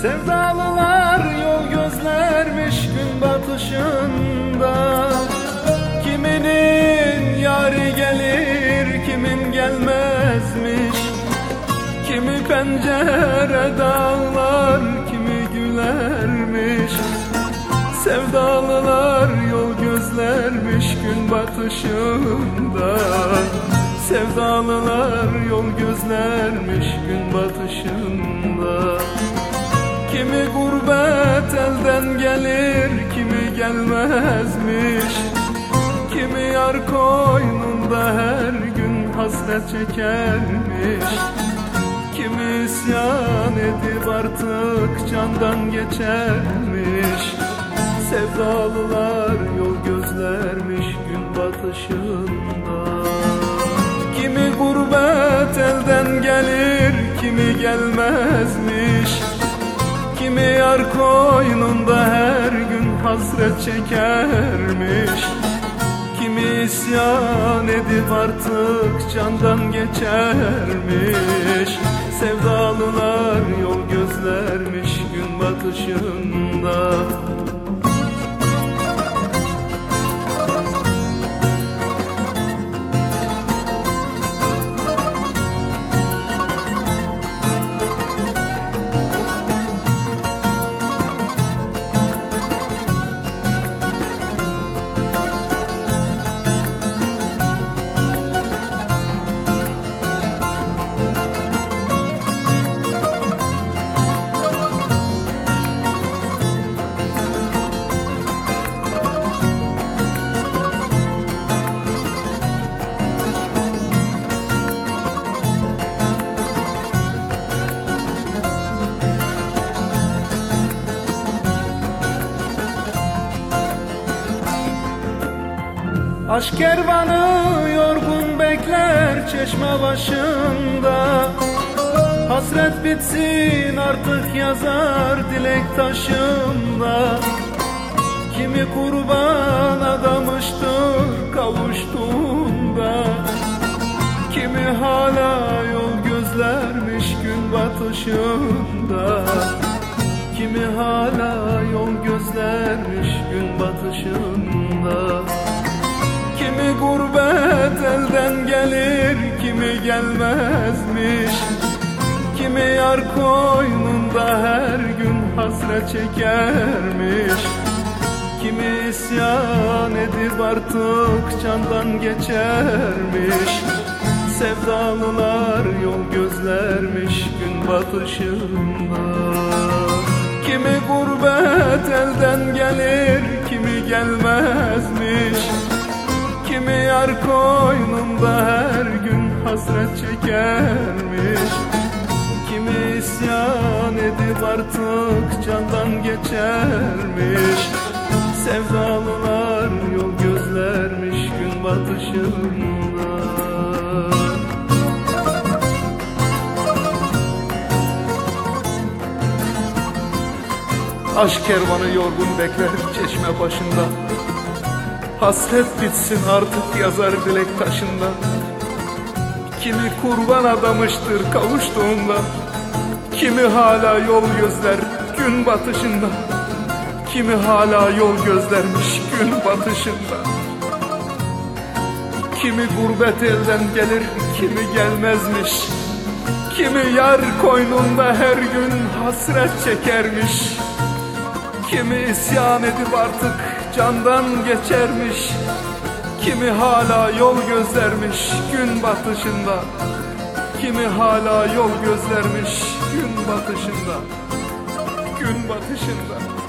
Sevdalılar yol gözlermiş gün batışında. Kiminin yari gelir, kimin gelmezmiş. Kimi pencerede ağlar, kimi gülermiş. Sevdalılar yol gözlermiş gün batışında. Sevdalılar yol gözlermiş gün batışında. Kimi gurbet elden gelir, kimi gelmezmiş. Kimi yar koynunda her gün hasret çekermiş. Kimi isyan edip artık candan geçermiş. Sevdalılar yol gözlermiş gün batışında. Kimi gurbet elden gelir, kimi gelmezmiş. Kimi yar koynunda her gün hasret çekermiş. Kimi isyan edip artık candan geçermiş. Sevdalılar yol gözlermiş gün batışında. Aşk kervanı yorgun bekler çeşme başında. Hasret bitsin artık yazar dilek taşımda. Kimi kurban adamıştır kavuştuğunda. Kimi hala yol gözlermiş gün batışında. Kimi hala yol gözlermiş gün batışında. Kimi gurbet elden gelir, kimi gelmezmiş. Kimi yar koynunda her gün hasret çekermiş. Kimi isyan edip artık candan geçermiş. Sevdalılar yol gözlermiş gün batışında. Kimi gurbet elden gelir, kimi gelmezmiş. Kimi yar koynunda her gün hasret çekermiş. Kimi isyan edip artık candan geçermiş. Sevdalılar yol gözlermiş gün batışında. Aşk kervanı yorgun bekler çeşme başında. Hasret bitsin artık yazar dilek taşında. Kimi kurban adamıştır kavuştuğunda. Kimi hala yol gözler gün batışında. Kimi hala yol gözlermiş gün batışında. Kimi gurbet elden gelir, kimi gelmezmiş. Kimi yar koynunda her gün hasret çekermiş. Kimi isyan edip artık candan geçermiş. Kimi hala yol gözlermiş gün batışında. Kimi hala yol gözlermiş gün batışında. Gün batışında.